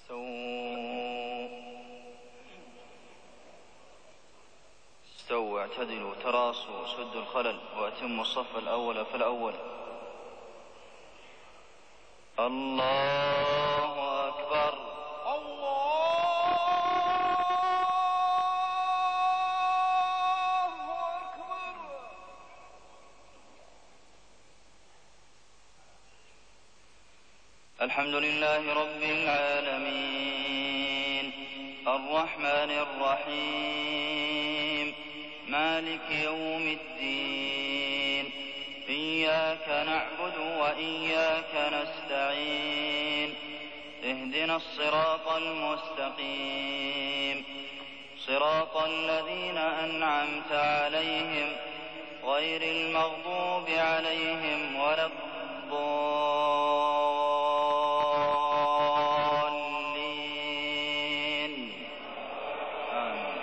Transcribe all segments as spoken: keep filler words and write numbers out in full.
استووا استووا اعتدلوا تراصوا سدوا الخلل وأتموا الصف الأول فالأول. الله أكبر. الله أكبر. الحمد لله رب العالمين الرحمن الرحيم مالك يوم الدين إياك نعبد وإياك نستعين اهدنا الصراط المستقيم صراط الذين أنعمت عليهم غير المغضوب عليهم ولا الضالين آمين.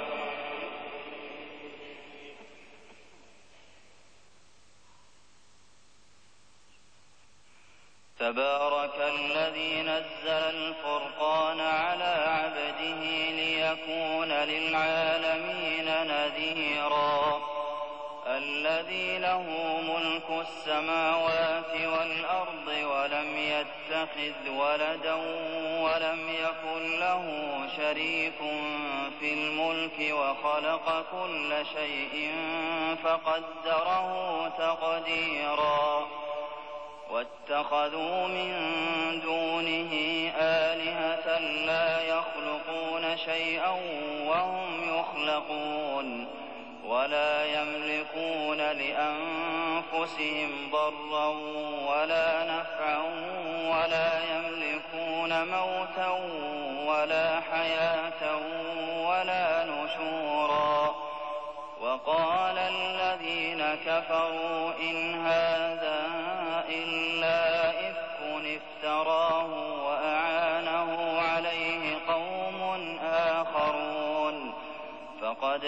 تبارك الذي نزل الفرقان على عبده ليكون للعالمين نذيرا الذي له ملك السماوات والأرض ولم يتخذ ولدا ولم يكن له شريك في الملك وخلق كل شيء فقدره تقديرا واتخذوا من دونه آلهة لا يخلقون شيئا وهم يخلقون ولا يملكون لأنفسهم ضرا ولا نفعا ولا يملكون موتا ولا حياة ولا نشورا. وقال الذين كفروا إن هذا إلا إفك افتراه وأعانه عليه قوم آخرون فقد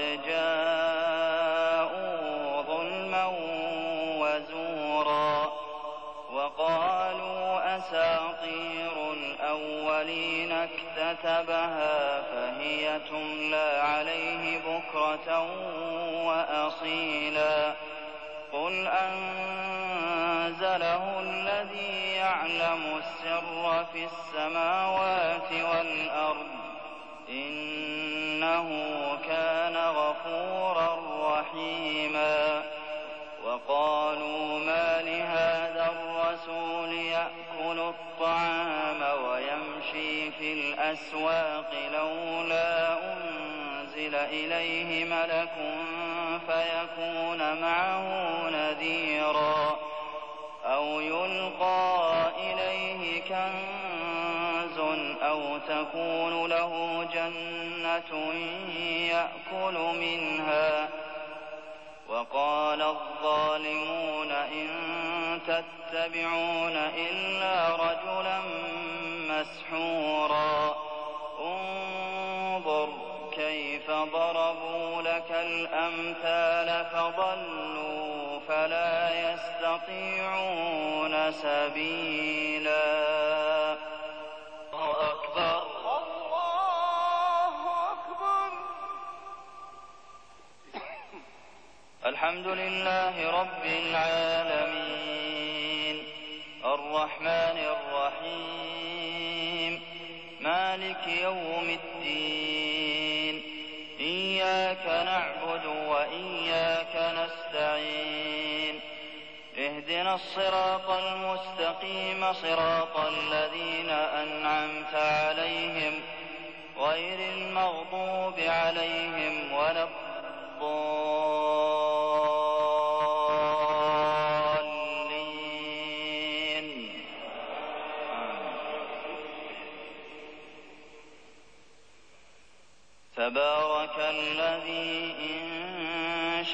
جاءوا ظلما وزورا. وقالوا أساطير الأولين اكتتبها فهي تملى عليه بكرة وأصيلا قل أنزله الذي يعلم السر في السماوات والأرض إنه كان غفورا رحيما. وقالوا ما لهذا الرسول يأكل الطعام ويمشي في الأسواق لولا أنزل إليه ملك فيكون معه نذيرا أو يلقى إليه كنز أو تكون له جنة يأكل منها. وقال الظالمون إن تتبعون إلا رجلا مسحورا انظر كيف ضربوا لك الأمثال فضلوا فلا يستطيعون سبيلا. الله أكبر. الله أكبر. الحمد لله رب العالمين الرحمن الرحيم مالك يوم الدين إياك نعبد وإياك نستعين اهدنا الصراط المستقيم صراط الذين أنعمت عليهم غير المغضوب عليهم ولا الضالين تبارك الذي إن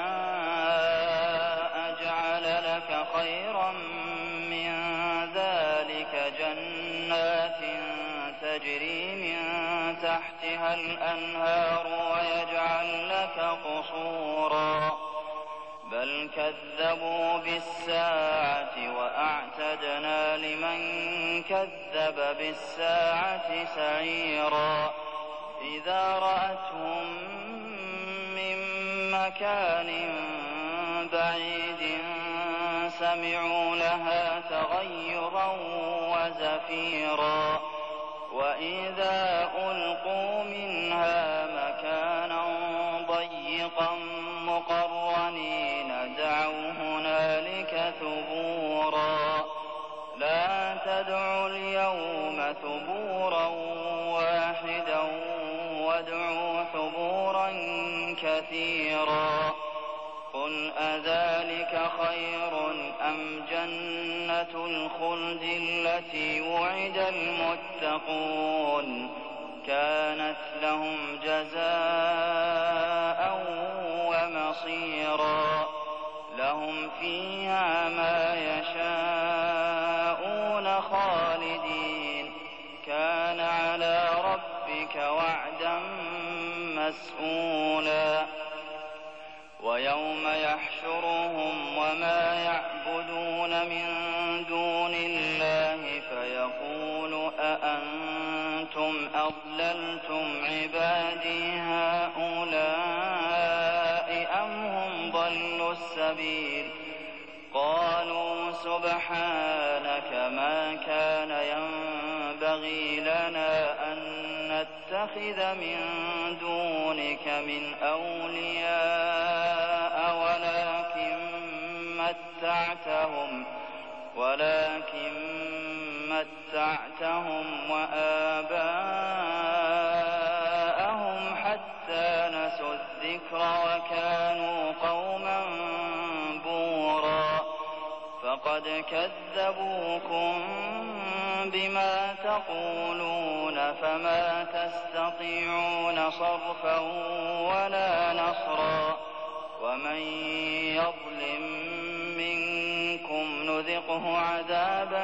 شاء جعل لك خيرا من ذلك جنات تجري من تحتها الأنهار ويجعل لك قصورا بل كذبوا بالساعة وأعتدنا لمن كذب بالساعة سعيرا إذا رأتهم من مكان بعيد سمعوا لها تغيظا وزفيرا وإذا ألقوا منها مكانا ضيقا مقرنين دعوا هنالك ثبورا لا تدعوا اليوم ثبورا واحدا وادعوا ثبورا كثيرا قل أذلك خير أم جنة الخلد التي وعد المتقون كانت لهم جزاء ومصيرا لهم فيها ما يشاءون خالدين كان على ربك وعدا مسئولا ويوم يحشرهم وما يعبدون من دون الله فيقول أأنتم أضللتم عبادي هؤلاء أم هم ضلوا السبيل قالوا سبحانك ما كان ينبغي لنا أن نتخذ من دونك من أولياء ولكن متعتهم ولكن متعتهم وآباءهم حتى نسوا الذكر وكانوا قوما بورا فقد كذبوكم بما تقولون فما تستطيعون صرفا ولا نصرا ومن يظلم منكم نذقه عذابا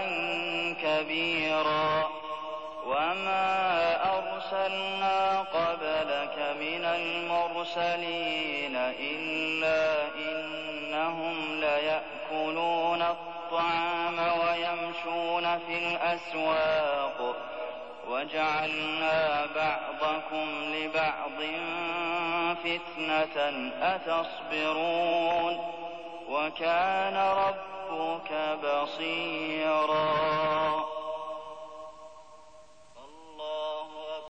كبيرا وما أرسلنا قبلك من المرسلين إلا إنهم ليأكلون الطعام ويمشون في الأسواق وجعلنا بعضكم لبعض فتنة أتصبرون وكان ربك بصيرا